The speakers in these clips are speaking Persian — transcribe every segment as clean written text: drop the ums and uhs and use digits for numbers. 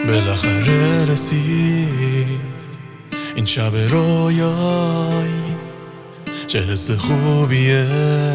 بالاخره رسید این شب رویایی، چه حس خوبیه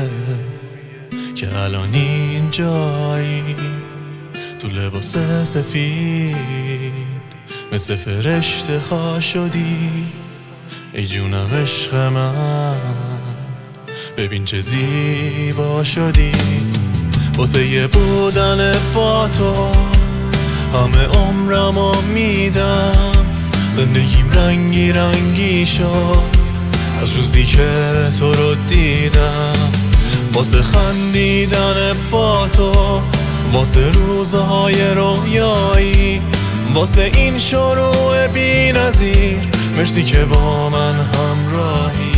که الان اینجایی، تو لباس سفید مثل فرشته ها شدی. ای جونم عشق من، ببین چه زیبا شدی. واسه یه بودن با تو همه عمرمو میدم. زندگیم رنگی رنگی شد از روزی که تو رو دیدم. واسه خندیدن با تو، واسه روزهای رویایی، واسه این شروع بی نظیر، مرسی که با من همراهی.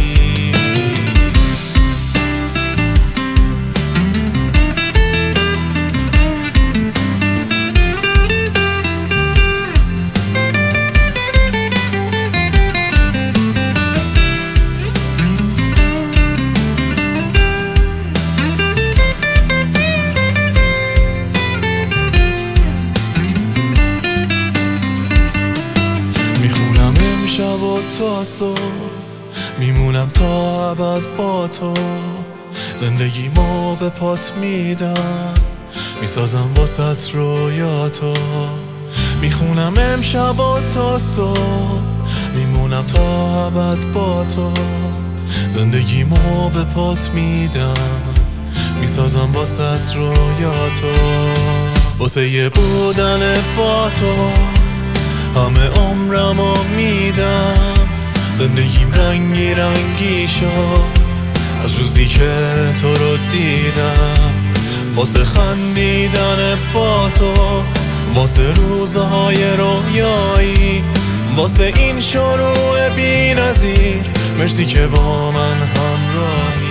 میخونم امشب و تا صبح، میمونم تا ابد با تو. زندگیمو به پات میدم، میسازم واسط رویاتو. میخونم امشب و تا صبح، میمونم تا ابد با تو. زندگیمو به پات میدم، میسازم واسط رویاتو. واسه یه بودن با تو همه عمرمو میدم. زندگیم رنگی رنگی شد از روزی که تو رو دیدم. واسه خندیدن با تو، واسه روزهای رویایی، واسه این شروع بی نظیر، مرسی که با من همراهی.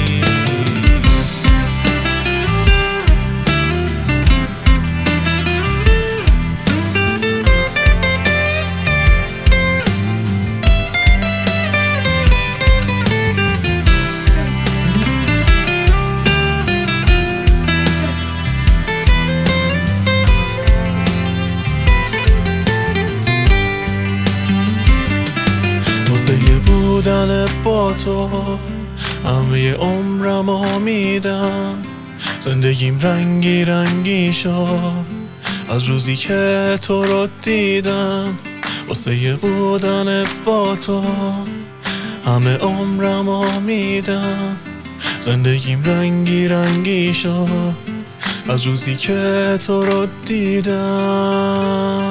بودن با تو همه عمرمو میدم. زندگیم رنگی رنگی شد از روزی که تو رو دیدم. واسه بودن با تو همه عمرمو میدم. زندگیم رنگی رنگی شد از روزی که تو رو دیدم.